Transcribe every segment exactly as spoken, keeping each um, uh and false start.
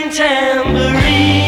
green tambourine.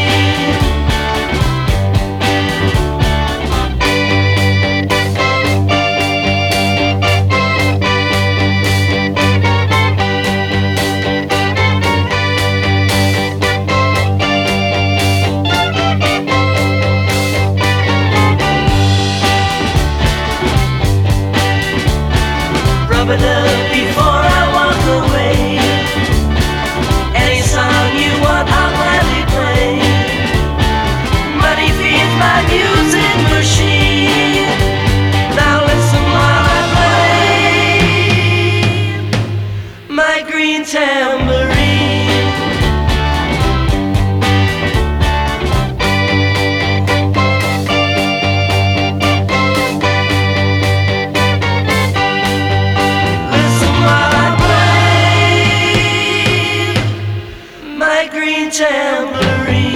Rub it up before I walk away. Any song you want, I'll gladly play. Money feeds my music machine. Now listen while I play my green tambourine. My green tambourine.